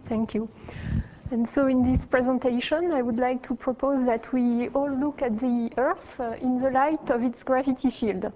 Thank you. And so in this presentation, I would like to propose that we all look at the Earth in the light of its gravity field.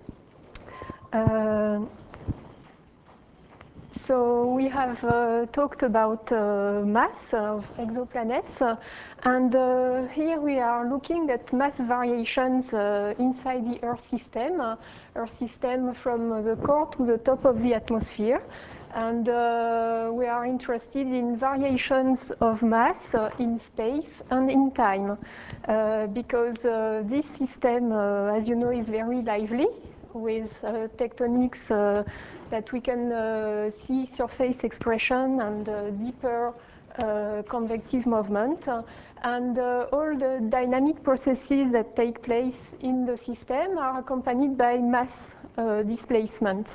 So we have talked about mass of exoplanets, and here we are looking at mass variations inside the Earth system from the core to the top of the atmosphere. And we are interested in variations of mass in space and in time, because this system, as you know, is very lively, with tectonics that we can see surface expression and deeper convective movement. And all the dynamic processes that take place in the system are accompanied by mass displacement.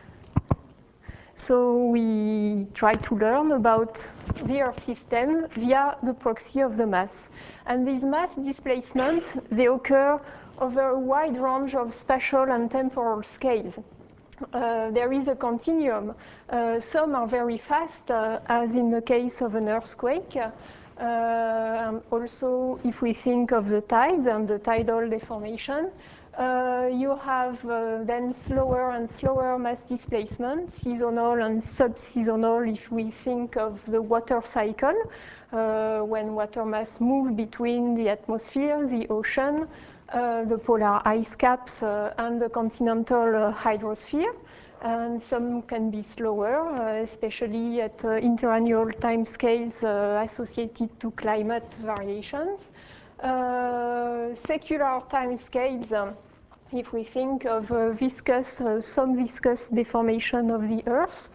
So we try to learn about the Earth system via the proxy of the mass. And these mass displacements, they occur over a wide range of spatial and temporal scales. There is a continuum. Some are very fast, as in the case of an earthquake. And also, if we think of the tides and the tidal deformation, you have then slower and slower mass displacement, seasonal and sub-seasonal if we think of the water cycle, when water mass move between the atmosphere, the ocean, the polar ice caps, and the continental hydrosphere. And some can be slower, especially at interannual timescales associated to climate variations. Secular timescales, if we think of some viscous deformation of the Earth,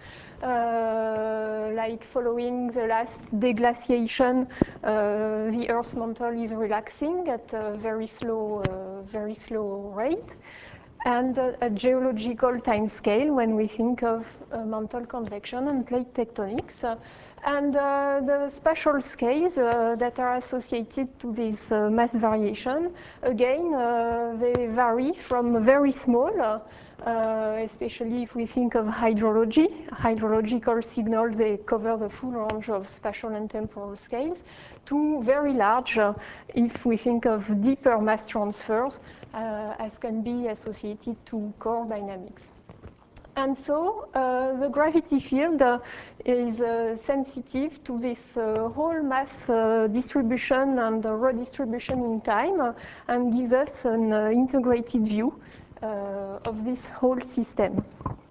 like following the last deglaciation, the Earth's mantle is relaxing at a very slow rate. And a geological time scale when we think of mantle convection and plate tectonics. And the spatial scales that are associated to this mass variation, again, they vary from very small, especially if we think of hydrology. Hydrological signals, they cover the full range of spatial and temporal scales, to very large if we think of deeper mass transfers, as can be associated to core dynamics. And so the gravity field is sensitive to this whole mass distribution and redistribution in time, and gives us an integrated view of this whole system.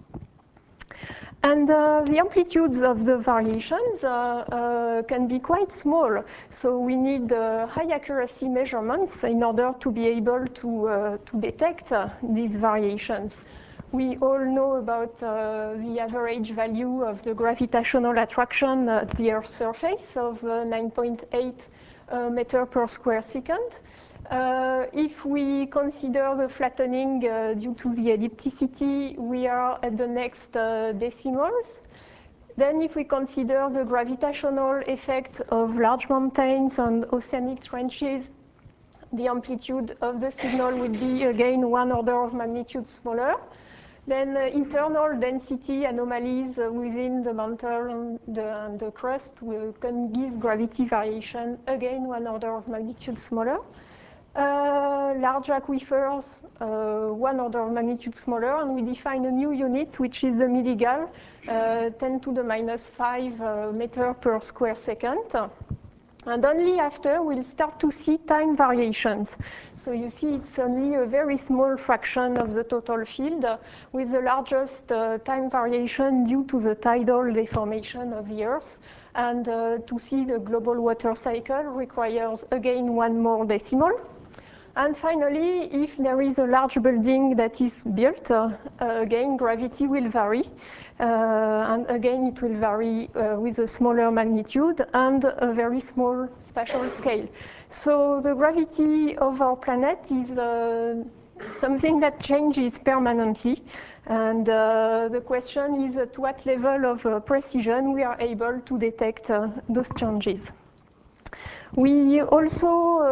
And the amplitudes of the variations can be quite small, so we need high accuracy measurements in order to be able to detect these variations. We all know about the average value of the gravitational attraction at the Earth's surface of 9.8 meter per square second. If we consider the flattening due to the ellipticity, we are at the next decimals. Then if we consider the gravitational effect of large mountains and oceanic trenches, the amplitude of the signal would be again 1 order of magnitude smaller. Then internal density anomalies within the mantle and the crust can give gravity variation, again 1 order of magnitude smaller. Large aquifers, 1 order of magnitude smaller, and we define a new unit, which is the milligal, 10 to the minus 5 meter per square second. And only after we'll start to see time variations. So you see it's only a very small fraction of the total field, with the largest time variation due to the tidal deformation of the Earth. And to see the global water cycle requires again 1 more decimal. And finally, if there is a large building that is built, again, gravity will vary. And again, it will vary with a smaller magnitude and a very small spatial scale. So the gravity of our planet is something that changes permanently. And the question is at what level of precision we are able to detect those changes. We also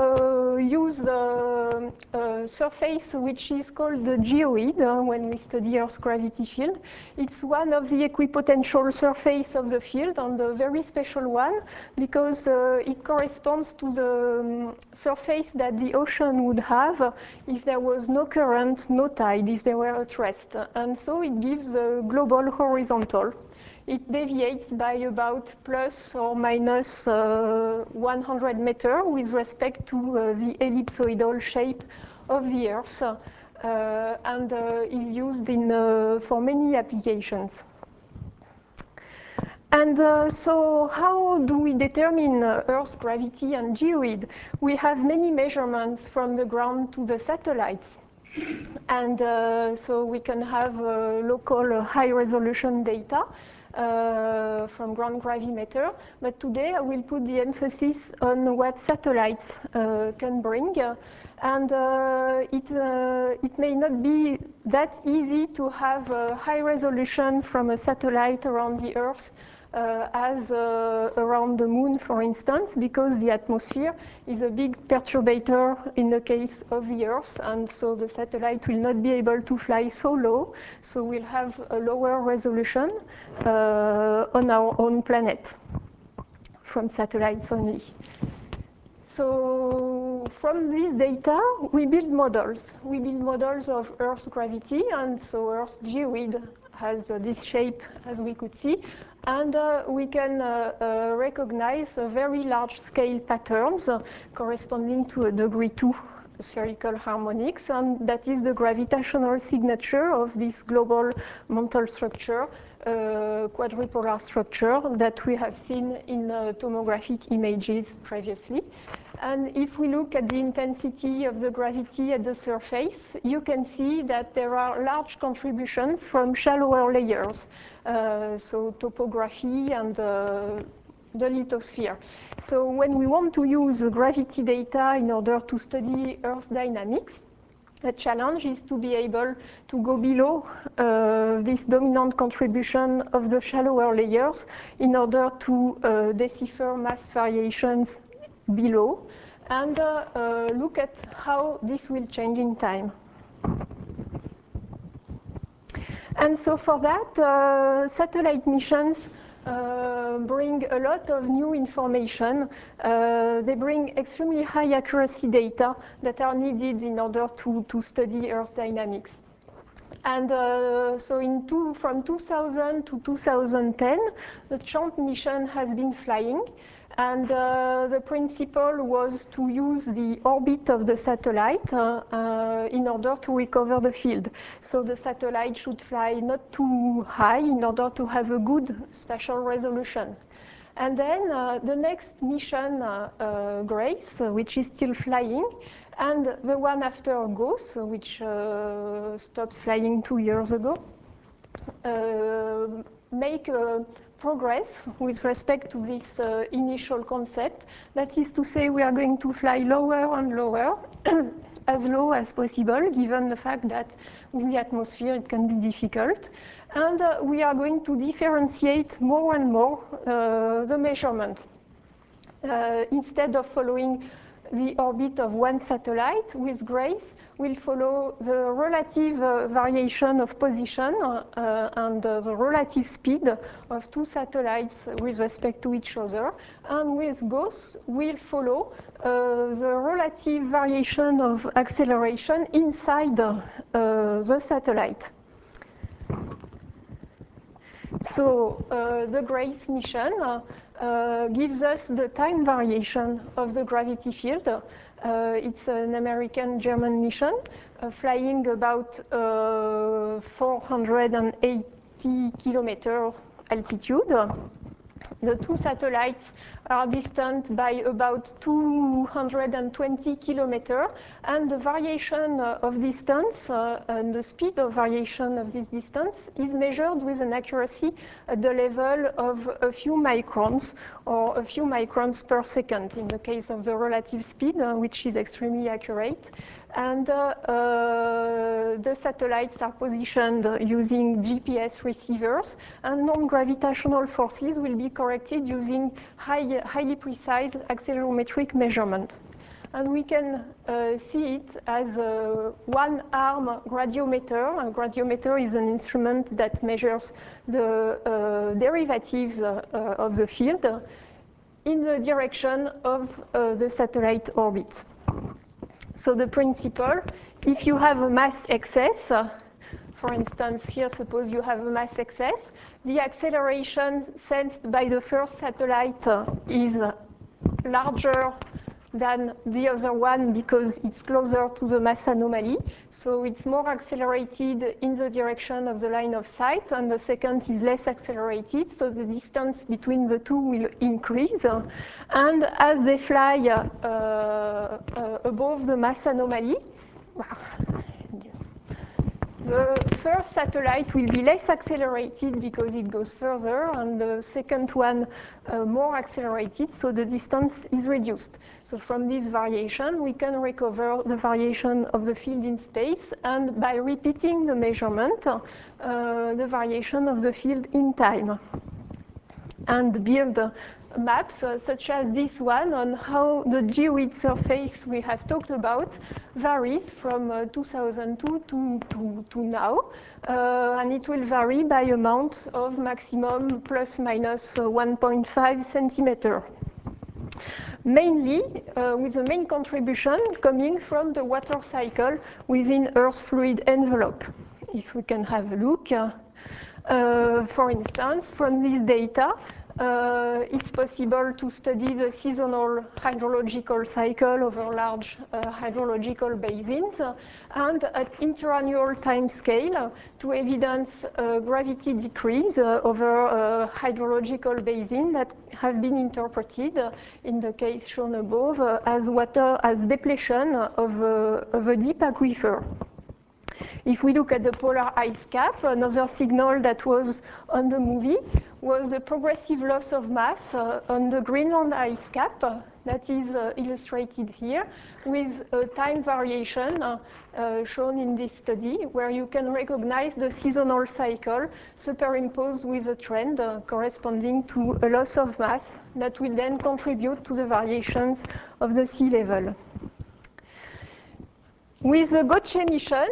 use a surface which is called the geoid when we study Earth's gravity field. It's one of the equipotential surface of the field, and a very special one because it corresponds to the surface that the ocean would have if there was no current, no tide, if they were at rest. And so it gives a global horizontal. It deviates by about plus or minus 100 meters with respect to the ellipsoidal shape of the Earth and is used for many applications. And so how do we determine Earth's gravity and geoid? We have many measurements from the ground to the satellites. And so we can have local high-resolution data from ground gravimeter. But today I will put the emphasis on what satellites can bring. And it may not be that easy to have high resolution from a satellite around the Earth as around the moon, for instance, because the atmosphere is a big perturbator in the case of the Earth, and so the satellite will not be able to fly so low, so we'll have a lower resolution on our own planet from satellites only. So from this data, we build models. We build models of Earth's gravity, and so Earth's geoid has this shape, as we could see. And we can recognize very large-scale patterns corresponding to a degree 2 spherical harmonics, and that is the gravitational signature of this global mantle structure, quadrupolar structure that we have seen in tomographic images previously. And if we look at the intensity of the gravity at the surface, you can see that there are large contributions from shallower layers, so topography and the lithosphere. So when we want to use gravity data in order to study Earth dynamics, the challenge is to be able to go below this dominant contribution of the shallower layers in order to decipher mass variations below and look at how this will change in time. And so for that, satellite missions bring a lot of new information. They bring extremely high accuracy data that are needed in order to study Earth dynamics. And so from 2000 to 2010, the CHAMP mission has been flying. And the principle was to use the orbit of the satellite in order to recover the field. So the satellite should fly not too high in order to have a good spatial resolution. And then the next mission, GRACE, which is still flying, and the one after GOES, which stopped flying 2 years ago, make progress with respect to this initial concept. That is to say, we are going to fly lower and lower, as low as possible, given the fact that with the atmosphere it can be difficult. And we are going to differentiate more and more the measurement. Instead of following the orbit of one satellite, with GRACE, we'll follow the relative variation of position and the relative speed of two satellites with respect to each other. And with GOES, we'll follow the relative variation of acceleration inside the satellite. So the GRACE mission gives us the time variation of the gravity field. It's an American-German mission flying about 480 kilometers altitude. The two satellites are distant by about 220 kilometers, and the variation of distance and the speed of variation of this distance is measured with an accuracy at the level of a few microns, or a few microns per second in the case of the relative speed, which is extremely accurate. And the satellites are positioned using GPS receivers, and non-gravitational forces will be corrected using highly precise accelerometric measurement. And we can see it as a one-arm gradiometer. A gradiometer is an instrument that measures the derivatives of the field in the direction of the satellite orbit. So the principle, if you have a mass excess, for instance, here, suppose you have a mass excess, the acceleration sensed by the first satellite is larger than the other one because it's closer to the mass anomaly. So it's more accelerated in the direction of the line of sight, and the second is less accelerated, so the distance between the two will increase. And as they fly above the mass anomaly, the first satellite will be less accelerated because it goes further, and the second one more accelerated, so the distance is reduced. So from this variation, we can recover the variation of the field in space, and by repeating the measurement, the variation of the field in time, and build maps such as this one on how the geoid surface we have talked about varies from 2002 to now, and it will vary by amount of maximum plus minus 1.5 centimeter. Mainly with the main contribution coming from the water cycle within Earth's fluid envelope. If we can have a look, for instance, from this data, it's possible to study the seasonal hydrological cycle over large hydrological basins, and at interannual time scale to evidence gravity decrease over hydrological basin that have been interpreted in the case shown above as depletion of a deep aquifer. If we look at the polar ice cap, another signal that was on the movie was the progressive loss of mass on the Greenland ice cap that is illustrated here with a time variation shown in this study, where you can recognize the seasonal cycle superimposed with a trend corresponding to a loss of mass that will then contribute to the variations of the sea level. With the Gotche mission,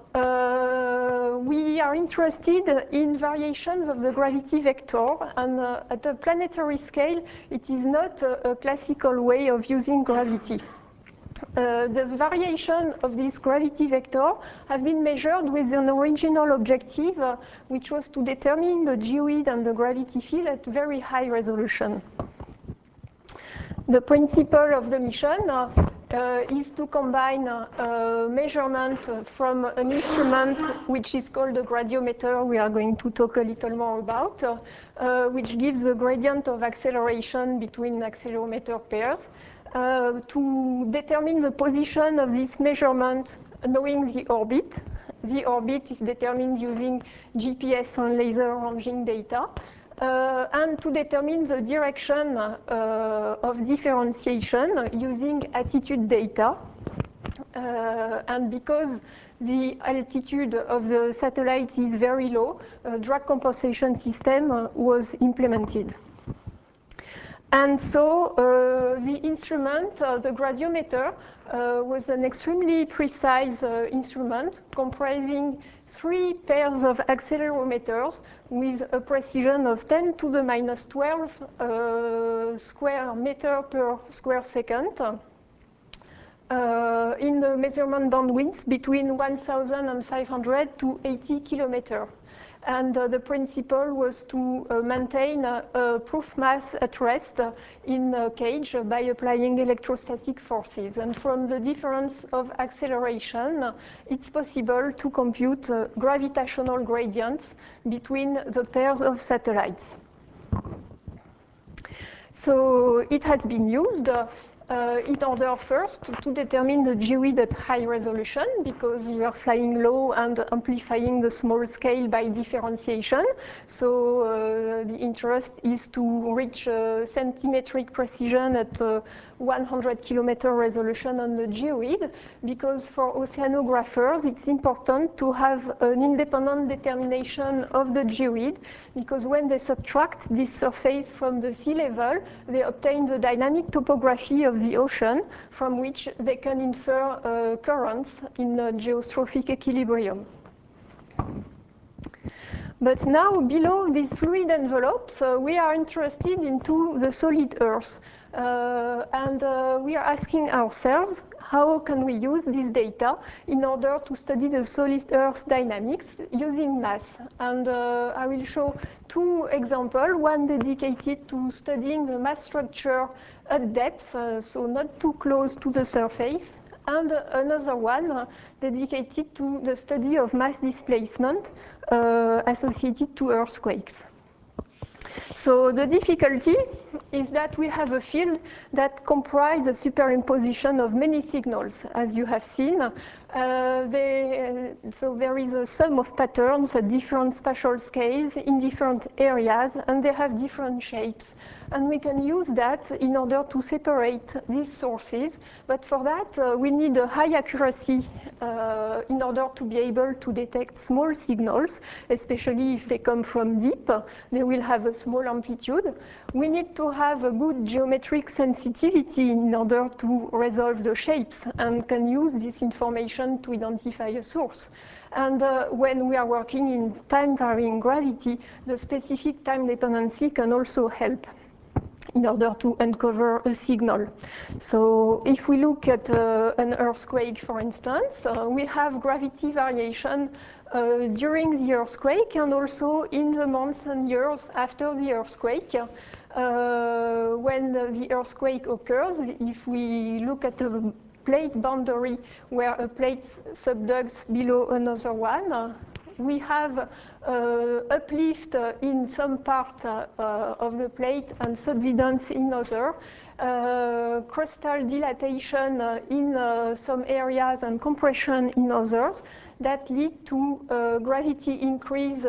we are interested in variations of the gravity vector, and at a planetary scale, it is not a classical way of using gravity. The variation of this gravity vector have been measured with an original objective, which was to determine the geoid and the gravity field at very high resolution. The principle of the mission is to combine measurement from an instrument which is called a gradiometer, we are going to talk a little more about, which gives the gradient of acceleration between accelerometer pairs, to determine the position of this measurement knowing the orbit. The orbit is determined using GPS and laser ranging data. And to determine the direction of differentiation using attitude data. And because the altitude of the satellite is very low, a drag compensation system was implemented. And so the instrument, the gradiometer, was an extremely precise instrument comprising 3 pairs of accelerometers with a precision of 10 to the minus 12 square meter per square second in the measurement bandwidth between 1,500 to 80 kilometers. And the principle was to maintain a proof mass at rest in a cage by applying electrostatic forces. And from the difference of acceleration, it's possible to compute gravitational gradients between the pairs of satellites. So it has been used in order first to determine the geoid at high resolution, because we are flying low and amplifying the small scale by differentiation. So the interest is to reach centimetric precision at 100 kilometer resolution on the geoid, because for oceanographers it's important to have an independent determination of the geoid, because when they subtract this surface from the sea level, they obtain the dynamic topography of the ocean, from which they can infer currents in a geostrophic equilibrium. But now, below these fluid envelopes, we are interested into the solid Earth. We are asking ourselves, how can we use this data in order to study the solid Earth dynamics using mass? And I will show two examples, one dedicated to studying the mass structure at depth, so not too close to the surface, and another one dedicated to the study of mass displacement associated to earthquakes. So the difficulty is that we have a field that comprises a superimposition of many signals, as you have seen. So there is a sum of patterns at different spatial scales in different areas, and they have different shapes. And we can use that in order to separate these sources. But for that, we need a high accuracy in order to be able to detect small signals, especially if they come from deep. They will have a small amplitude. We need to have a good geometric sensitivity in order to resolve the shapes and can use this information to identify a source. And when we are working in time-varying gravity, the specific time dependency can also help in order to uncover a signal. So if we look at an earthquake, for instance, we have gravity variation during the earthquake and also in the months and years after the earthquake. When the earthquake occurs, if we look at the plate boundary where a plate subducts below another one, we have uplift in some part of the plate and subsidence in other, crustal dilatation in some areas and compression in others that lead to gravity increase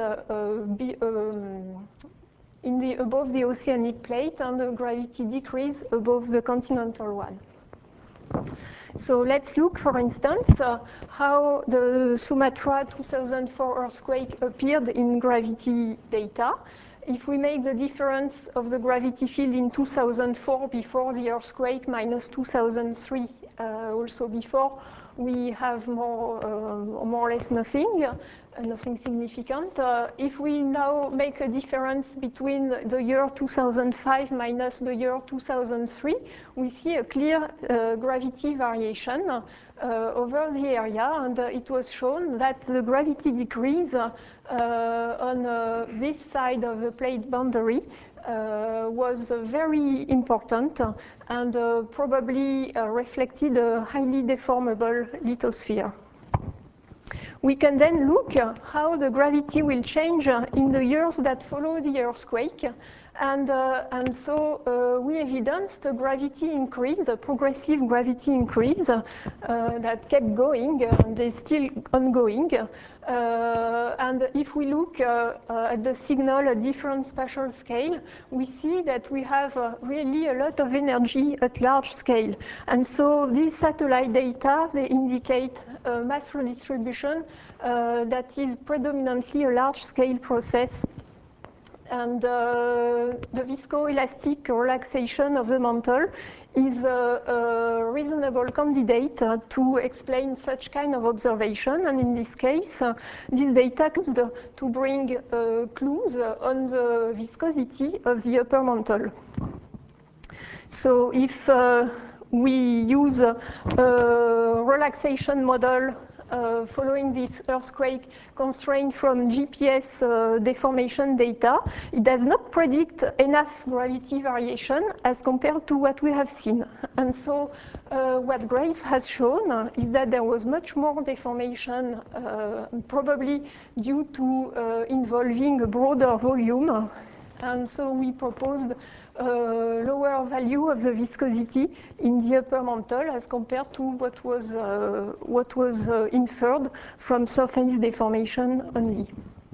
above the oceanic plate and the gravity decrease above the continental one. So let's look, for instance, how the Sumatra 2004 earthquake appeared in gravity data. If we make the difference of the gravity field in 2004 before the earthquake minus 2003 also before, we have more or less nothing significant. If we now make a difference between the year 2005 minus the year 2003, we see a clear gravity variation over the area, and it was shown that the gravity decrease on this side of the plate boundary was very important and probably reflected a highly deformable lithosphere. We can then look how the gravity will change in the years that follow the earthquake. And so we evidenced a gravity increase, a progressive gravity increase that kept going, and is still ongoing. And if we look at the signal at different spatial scale, we see that we have really a lot of energy at large scale. And so these satellite data, they indicate mass redistribution that is predominantly a large-scale process. And the viscoelastic relaxation of the mantle is a reasonable candidate to explain such kind of observation. And in this case, this data comes to bring clues on the viscosity of the upper mantle. So if we use a relaxation model following this earthquake constrained from GPS deformation data, it does not predict enough gravity variation as compared to what we have seen. And so what Grace has shown is that there was much more deformation, probably due to involving a broader volume. And so we proposed a lower value of the viscosity in the upper mantle as compared to what was inferred from surface deformation only.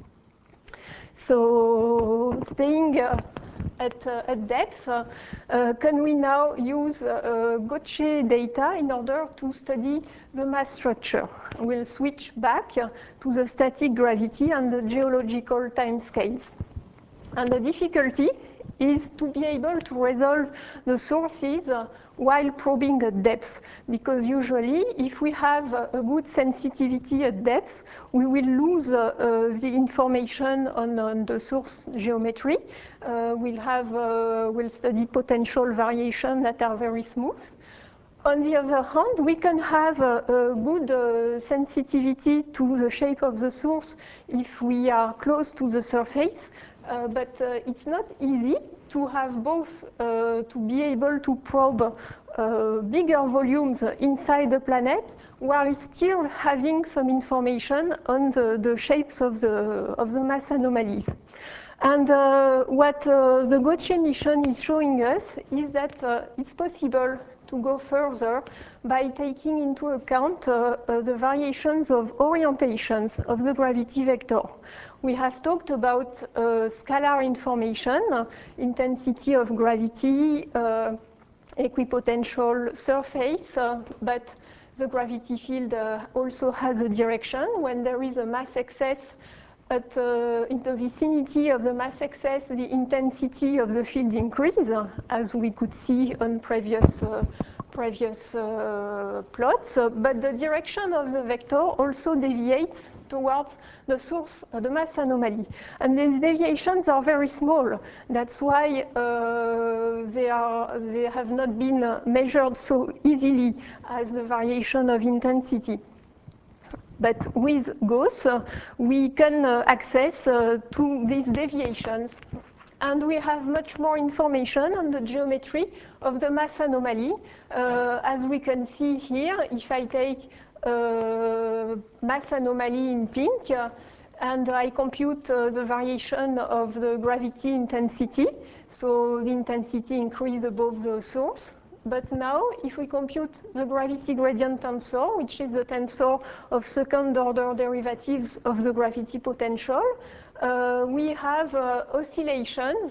So staying at depth, can we now use Gaucher data in order to study the mass structure? We'll switch back to the static gravity and the geological timescales. And the difficulty is to be able to resolve the sources while probing at depth, because usually if we have a good sensitivity at depth, we will lose the information on the source geometry. We'll study potential variation that are very smooth. On the other hand, we can have a good sensitivity to the shape of the source if we are close to the surface, but it's not easy to have both, to be able to probe bigger volumes inside the planet while still having some information on the shapes of the mass anomalies. And what the Gautier mission is showing us is that it's possible to go further by taking into account the variations of orientations of the gravity vector. We have talked about scalar information, intensity of gravity, equipotential surface, but the gravity field also has a direction. When there is a mass excess in the vicinity of the mass excess, the intensity of the field increases, as we could see on previous plots, but the direction of the vector also deviates towards the source of the mass anomaly. And these deviations are very small. That's why they have not been measured so easily as the variation of intensity. But with GAUSS, we can access to these deviations. And we have much more information on the geometry of the mass anomaly. As we can see here, if I take mass anomaly in pink, and I compute the variation of the gravity intensity, so the intensity increase above the source. But now, if we compute the gravity gradient tensor, which is the tensor of second-order derivatives of the gravity potential, we have oscillations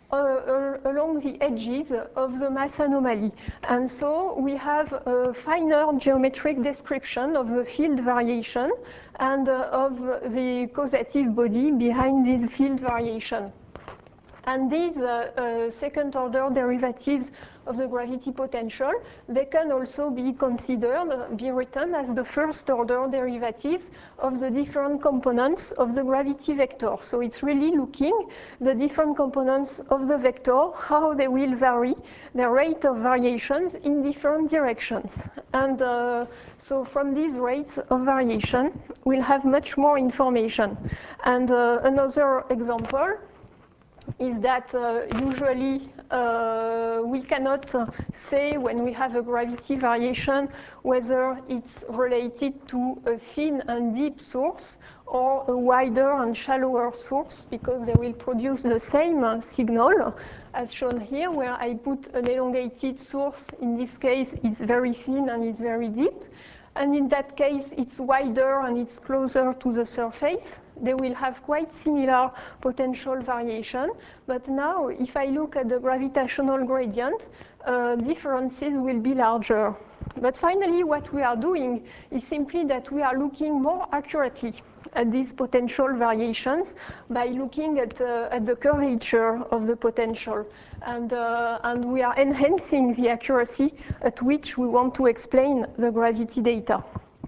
along the edges of the mass anomaly. And so we have a finer geometric description of the field variation and of the causative body behind this field variation. And these second-order derivatives of the gravity potential, they can also be considered, be written as the first-order derivatives of the different components of the gravity vector. So it's really looking the different components of the vector, how they will vary, their rate of variations in different directions. And so from these rates of variation, we'll have much more information. And another example is that usually we cannot say when we have a gravity variation whether it's related to a thin and deep source or a wider and shallower source, because they will produce the same signal as shown here, where I put an elongated source. In this case, it's very thin and it's very deep. And in that case, it's wider and it's closer to the surface. They will have quite similar potential variation. But now, if I look at the gravitational gradient, differences will be larger. But finally, what we are doing is simply that we are looking more accurately at these potential variations by looking at the curvature of the potential. And we are enhancing the accuracy at which we want to explain the gravity data.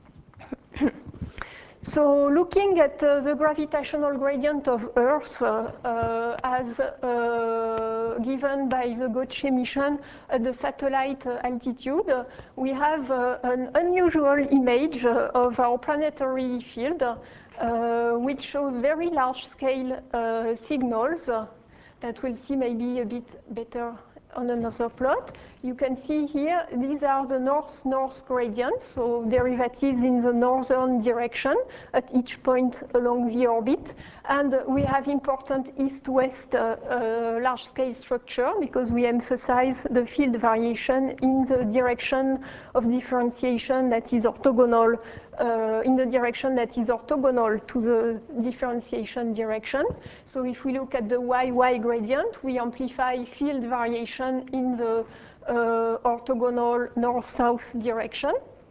So looking at the gravitational gradient of Earth as given by the Gautier mission at the satellite altitude, we have an unusual image of our planetary field, which shows very large-scale signals that we'll see maybe a bit better on another plot. You can see here, these are the north-north gradients, so derivatives in the northern direction at each point along the orbit. And we have important east-west large-scale structure because we emphasize the field variation in the direction of differentiation that is orthogonal, in the direction that is orthogonal to the differentiation direction. So if we look at the y-y gradient, we amplify field variation in the orthogonal north-south direction.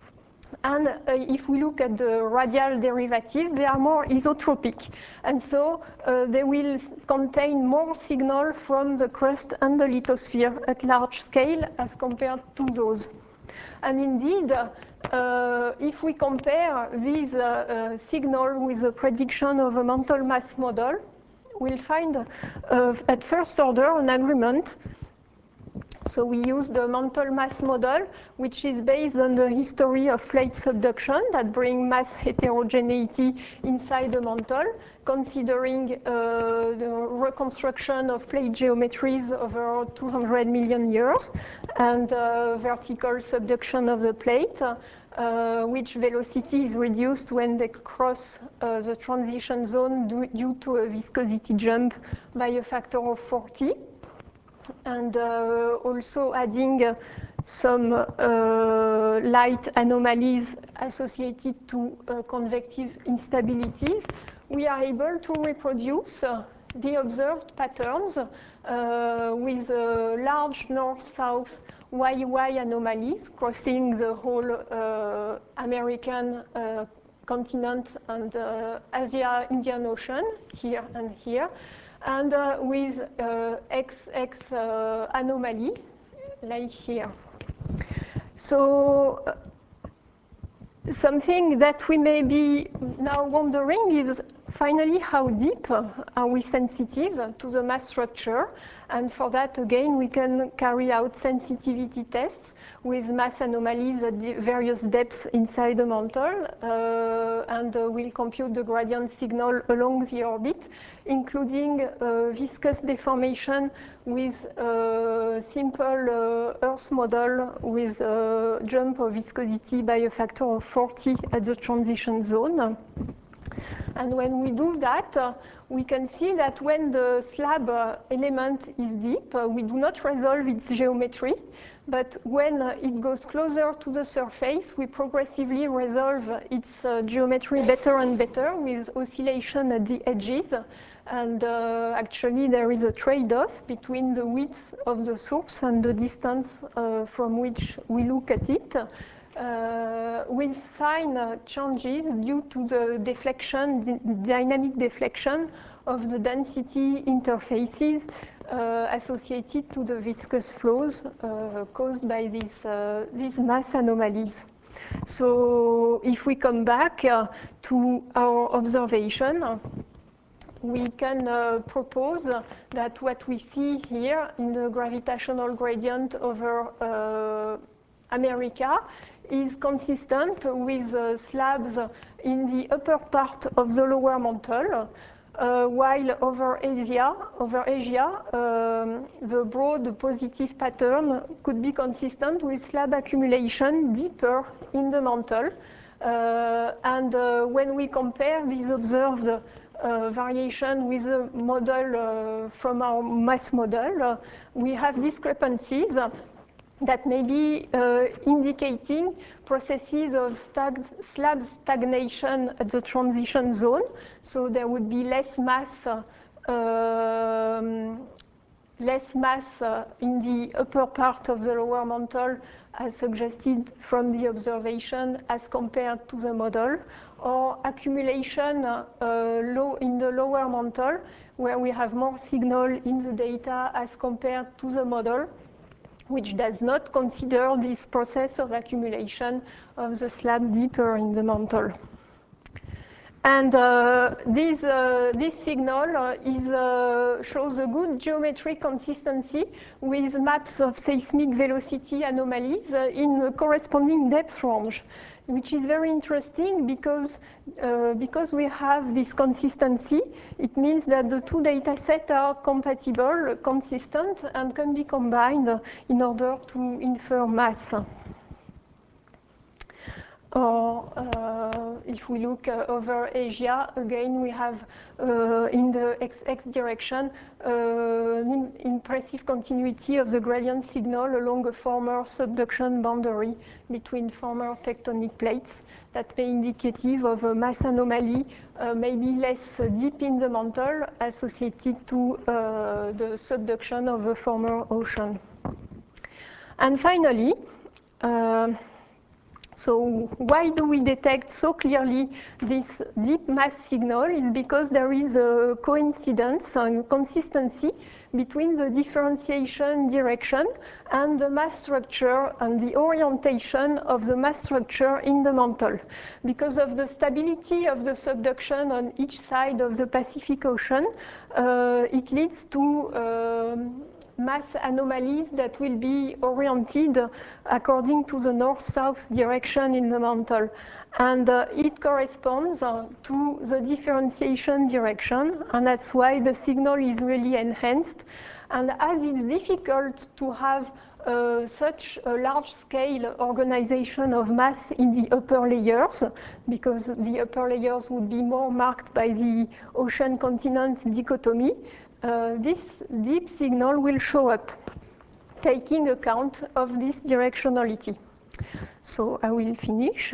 And if we look at the radial derivatives, they are more isotropic. And so they will contain more signal from the crust and the lithosphere at large scale as compared to those. And indeed, if we compare these signal with the prediction of a mantle mass model, we'll find at first order an agreement. So we use the mantle mass model, which is based on the history of plate subduction that bring mass heterogeneity inside the mantle, considering the reconstruction of plate geometries over 200 million years, and vertical subduction of the plate, which velocity is reduced when they cross the transition zone due to a viscosity jump by a factor of 40. And also adding some light anomalies associated to convective instabilities, we are able to reproduce the observed patterns with large north-south YY anomalies crossing the whole American continent and Asia-Indian Ocean, here and here, and with XX anomaly, like here. So something that we may be now wondering is finally how deep are we sensitive to the mass structure, and for that again we can carry out sensitivity tests with mass anomalies at various depths inside the mantle, and we'll compute the gradient signal along the orbit, including viscous deformation with a simple Earth model with a jump of viscosity by a factor of 40 at the transition zone. And when we do that, we can see that when the slab element is deep, we do not resolve its geometry. But when it goes closer to the surface, we progressively resolve its geometry better and better with oscillation at the edges. And actually, there is a trade-off between the width of the source and the distance from which we look at it. With fine changes due to the deflection, dynamic deflection of the density interfaces associated to the viscous flows caused by these mass anomalies. So if we come back to our observation, we can propose that what we see here in the gravitational gradient over America is consistent with slabs in the upper part of the lower mantle, while over Asia, the broad positive pattern could be consistent with slab accumulation deeper in the mantle. And when we compare these observed variation with a model from our mass model, we have discrepancies that may be indicating processes of slab stagnation at the transition zone. So there would be less mass in the upper part of the lower mantle as suggested from the observation as compared to the model, or accumulation low in the lower mantle where we have more signal in the data as compared to the model, which does not consider this process of accumulation of the slab deeper in the mantle. And this signal shows a good geometric consistency with maps of seismic velocity anomalies in the corresponding depth range, which is very interesting because we have this consistency. It means that the two data sets are compatible, consistent, and can be combined in order to infer mass. Or if we look over Asia, again, we have in the XX direction an impressive continuity of the gradient signal along a former subduction boundary between former tectonic plates that may be indicative of a mass anomaly, maybe less deep in the mantle associated to the subduction of a former ocean. And finally, So why do we detect so clearly this deep mass signal? Is because there is a coincidence and consistency between the differentiation direction and the mass structure and the orientation of the mass structure in the mantle. Because of the stability of the subduction on each side of the Pacific Ocean, it leads to mass anomalies that will be oriented according to the north-south direction in the mantle. And it corresponds to the differentiation direction, and that's why the signal is really enhanced. And as it's difficult to have such a large-scale organization of mass in the upper layers, because the upper layers would be more marked by the ocean-continent dichotomy, this deep signal will show up, taking account of this directionality. So I will finish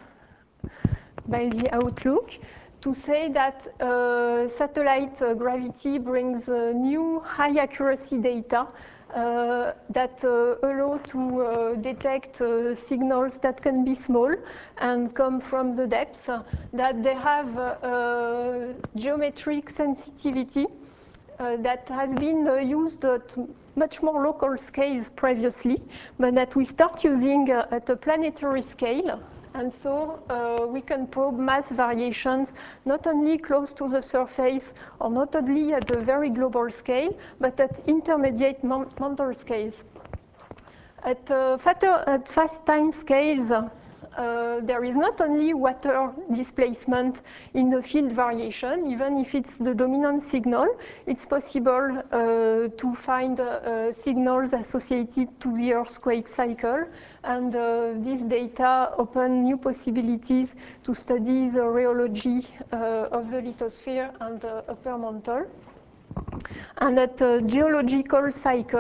by the outlook to say that satellite gravity brings new high accuracy data that allow to detect signals that can be small and come from the depths, that they have geometric sensitivity that has been used at much more local scales previously, but that we start using at a planetary scale. And so we can probe mass variations not only close to the surface or not only at a very global scale, but at intermediate mantle scales. At fast time scales, there is not only water displacement in the field variation, even if it's the dominant signal, it's possible to find signals associated to the earthquake cycle. And these data open new possibilities to study the rheology of the lithosphere and the upper mantle. And at geological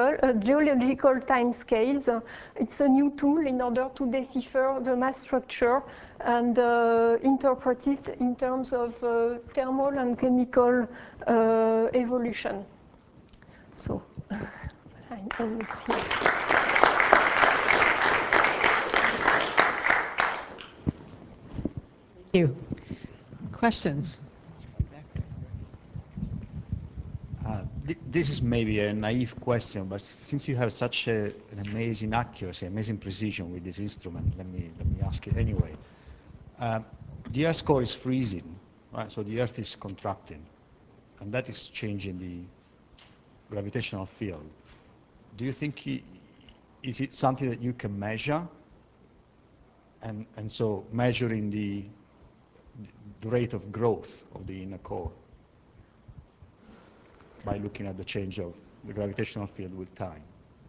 time scales, it's a new tool in order to decipher the mass structure and interpret it in terms of thermal and chemical evolution. So, I end it here. Thank you. Questions? This is maybe a naive question, but since you have such an amazing accuracy, amazing precision with this instrument, let me ask it anyway. The Earth's core is freezing, right? So the Earth is contracting, and that is changing the gravitational field. Do you think is it something that you can measure? And so measuring the rate of growth of the inner core by looking at the change of the gravitational field with time?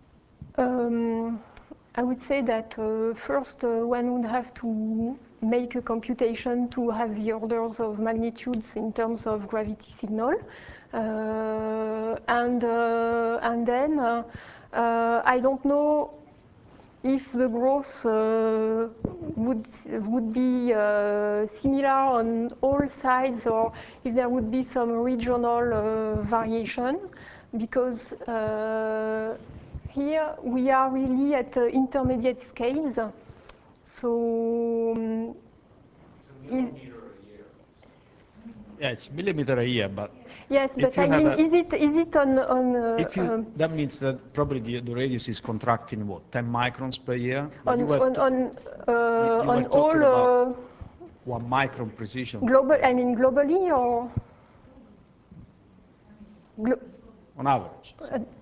I would say that first one would have to make a computation to have the orders of magnitudes in terms of gravity signal. And then I don't know if the growth would be similar on all sides, or if there would be some regional variation, because here we are really at intermediate scales. So yeah, it's millimeter a year, but yes, but I mean, is it on? That means that probably the radius is contracting what, 10 microns per year? On all all 1 micron precision. I mean globally or on average.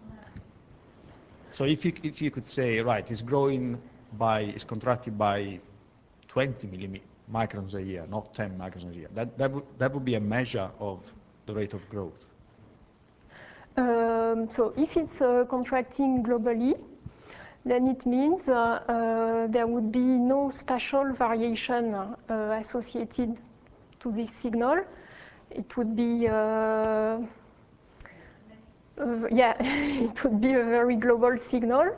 So if you could say, right, it's contracted by 20 microns a year, not 10 microns a year, that would be a measure of the rate of growth. So if it's contracting globally, then it means there would be no spatial variation associated to this signal. It would be it would be a very global signal.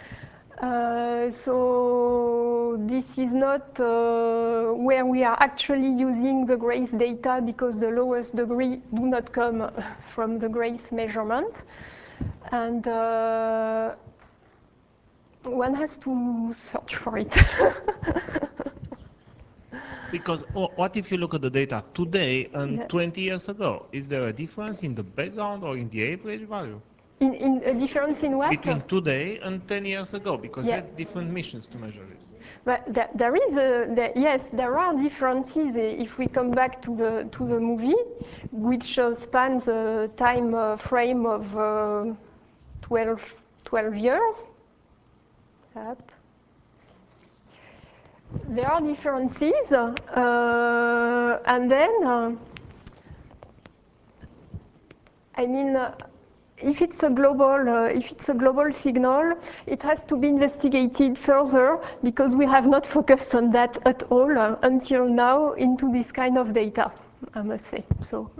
So this is not where we are actually using the GRACE data, because the lowest degree do not come from the GRACE measurement. And one has to search for it. Because what if you look at the data today and Yeah. 20 years ago? Is there a difference in the background or in the average value? In a difference in what? Between today and 10 years ago, because you Yeah. had different missions to measure it. But yes, there are differences if we come back to the movie, which spans a time frame of 12 years. Up. There are differences, and then I mean. If it's a global signal, it has to be investigated further because we have not focused on that at all until now into this kind of data, I must say. So.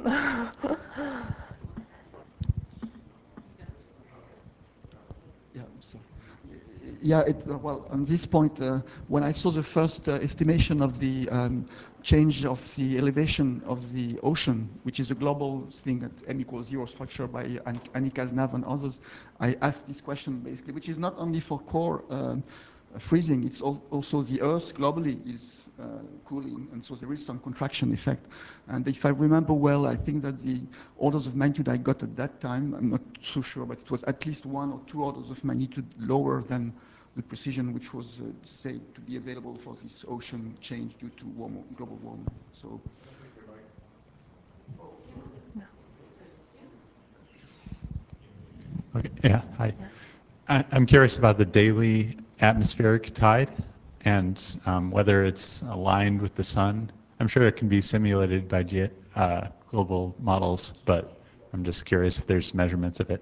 Yeah, well, on this point, when I saw the first estimation of the change of the elevation of the ocean, which is a global thing at m=0 structure by Annika Znav and others, I asked this question basically, which is not only for core freezing, it's also the Earth globally is cooling, and so there is some contraction effect. And if I remember well, I think that the orders of magnitude I got at that time, I'm not so sure, but it was at least 1 or 2 orders of magnitude lower than the precision which was said to be available for this ocean change due to global warming. So. Okay, yeah, hi. I'm curious about the daily atmospheric tide and whether it's aligned with the sun. I'm sure it can be simulated by global models, but I'm just curious if there's measurements of it.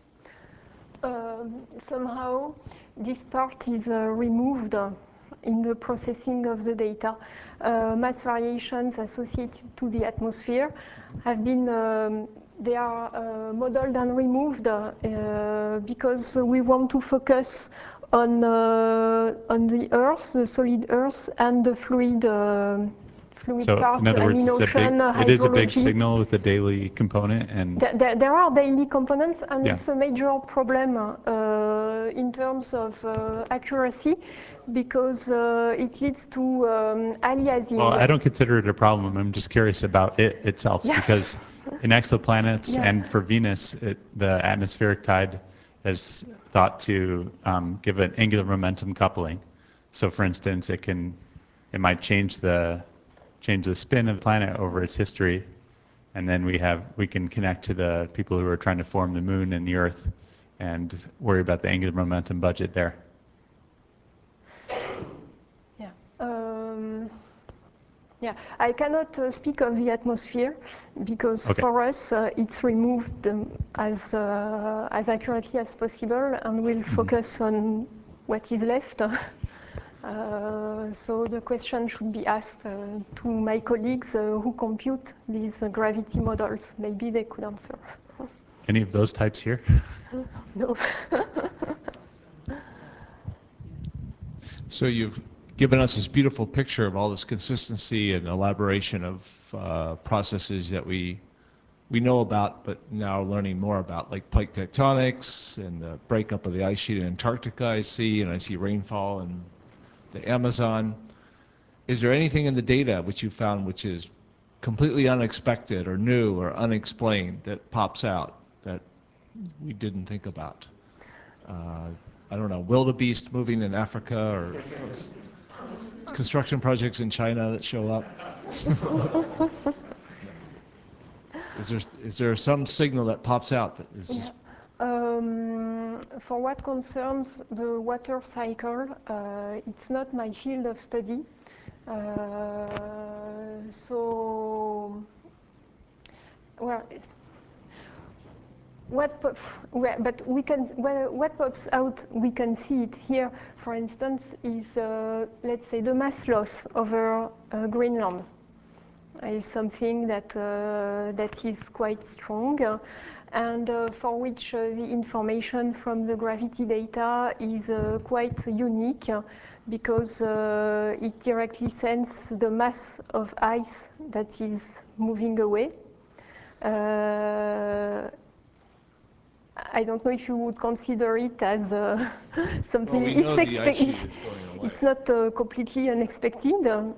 Somehow, this part is removed in the processing of the data. Mass variations associated to the atmosphere have been they are modeled and removed because we want to focus on the Earth, the solid Earth, and the fluid So part. in other words, it is a big hydrology. signal with a daily component, and there are daily components, and yeah. It's a major problem in terms of accuracy because it leads to aliasing. Well, I don't consider it a problem. I'm just curious about it itself because in exoplanets and for Venus, the atmospheric tide is thought to give an angular momentum coupling. So, for instance, it might change the spin of the planet over its history, and then we can connect to the people who are trying to form the moon and the Earth, and worry about the angular momentum budget there. Yeah, I cannot speak of the atmosphere because for us it's removed as accurately as possible, and we'll focus on what is left. So the question should be asked to my colleagues who compute these gravity models. Maybe they could answer. Any of those types here? No. So you've given us this beautiful picture of all this consistency and elaboration of processes that we know about, but now are learning more about, like plate tectonics and the breakup of the ice sheet in Antarctica I see, and I see rainfall in the Amazon. Is there anything in the data which you found which is completely unexpected or new or unexplained that pops out that we didn't think about? I don't know, wildebeest moving in Africa, or construction projects in China that show up? Is there some signal that pops out that is just... For what concerns the water cycle, it's not my field of study. What pops out, we can see it here, for instance, is, let's say, the mass loss over Greenland is something that is quite strong, and for which the information from the gravity data is quite unique because it directly sends the mass of ice that is moving away. I don't know if you would consider it as something. Well, we know the ice sheet is going away. It's not completely unexpected.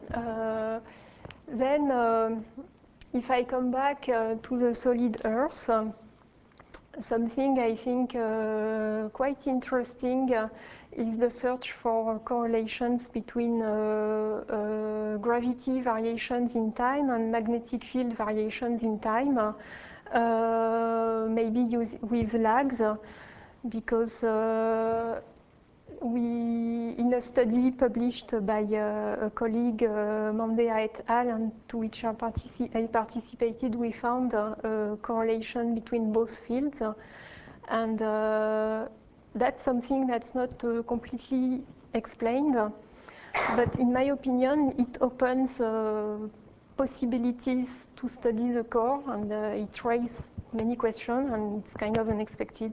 Then, if I come back to the solid Earth, something I think quite interesting is the search for correlations between gravity variations in time and magnetic field variations in time, maybe with lags, because in a study published by a colleague, Mandea et al., and to which I participated, we found a correlation between both fields. And that's something that's not completely explained. But in my opinion, it opens possibilities to study the core, and it raises many questions, and it's kind of unexpected.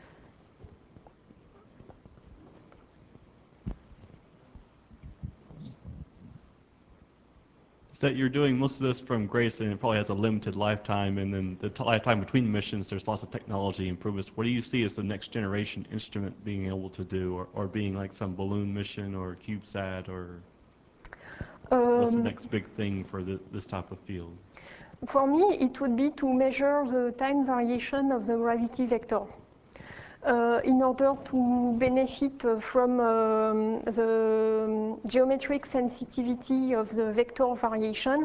That you're doing most of this from GRACE, and it probably has a limited lifetime, and then the lifetime between missions, there's lots of technology improvements. What do you see as the next generation instrument being able to do, or being like some balloon mission or CubeSat, or what's the next big thing for this type of field? For me, it would be to measure the time variation of the gravity vector. In order to benefit from the geometric sensitivity of the vector variation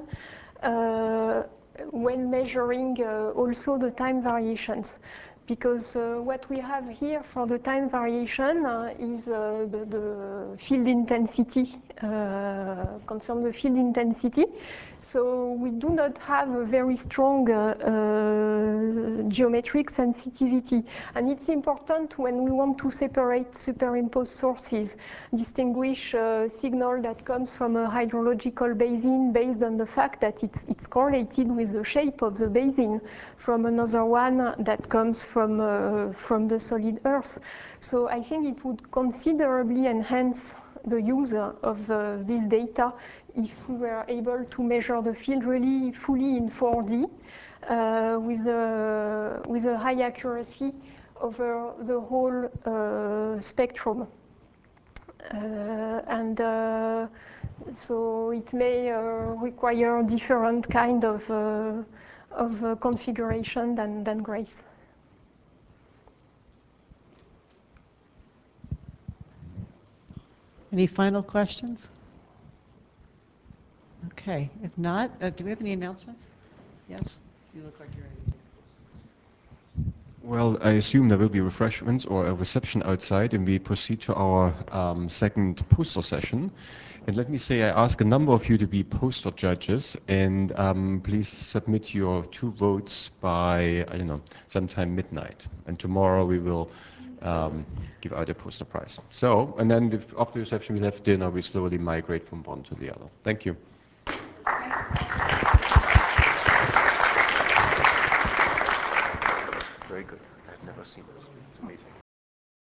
when measuring also the time variations. Because what we have here for the time variation is the field intensity, concern the field intensity. So we do not have a very strong geometric sensitivity. And it's important when we want to separate superimposed sources, distinguish a signal that comes from a hydrological basin based on the fact that it's correlated with the shape of the basin from another one that comes from the solid Earth. So I think it would considerably enhance the use of this data if we were able to measure the field really fully in 4D with a high accuracy over the whole spectrum. So it may require different kind of configuration than GRACE. Any final questions? Okay, if not, do we have any announcements? Yes? You look like you're ready to say something. Well, I assume there will be refreshments or a reception outside, and we proceed to our second poster session. And let me say, I ask a number of you to be poster judges, and please submit your 2 votes by, I don't know, sometime midnight. And tomorrow we will give out a poster prize. So, and then after the reception, we'll have dinner. We slowly migrate from one to the other. Thank you. Very good. I've never seen this. It's amazing.